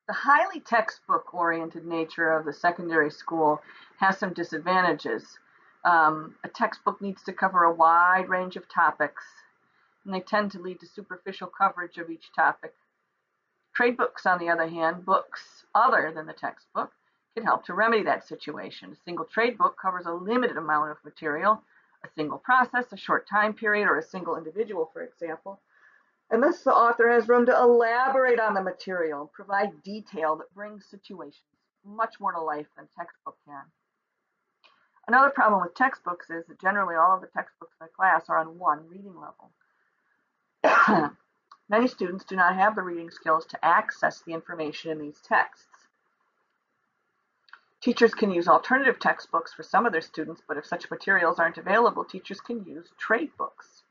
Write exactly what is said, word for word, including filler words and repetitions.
The highly textbook-oriented nature of the secondary school has some disadvantages. Um, a textbook needs to cover a wide range of topics, and they tend to lead to superficial coverage of each topic. Trade books, on the other hand, books other than the textbook, can help to remedy that situation. A single trade book covers a limited amount of material, a single process, a short time period, or a single individual, for example. And thus the author has room to elaborate on the material, provide detail that brings situations much more to life than textbook can. Another problem with textbooks is that generally all of the textbooks in a class are on one reading level. Many students do not have the reading skills to access the information in these texts. Teachers can use alternative textbooks for some of their students, but if such materials aren't available, teachers can use trade books.